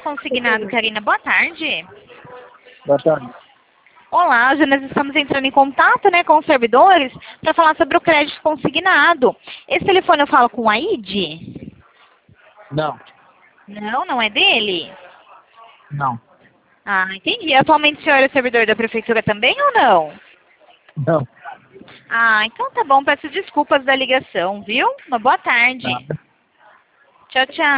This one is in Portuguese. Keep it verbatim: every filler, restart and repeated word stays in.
Consignado, Karina. Boa tarde. Boa tarde. Olá, hoje nós estamos entrando em contato, né, com os servidores para falar sobre o crédito consignado. Esse telefone eu falo com o Aide? Não, Não, não é dele? não, Ah, entendi. Atualmente o senhor é servidor da prefeitura também ou não? não. Ah, então tá bom. Peço desculpas da ligação, viu? Uma boa tarde. Nada. Tchau, tchau.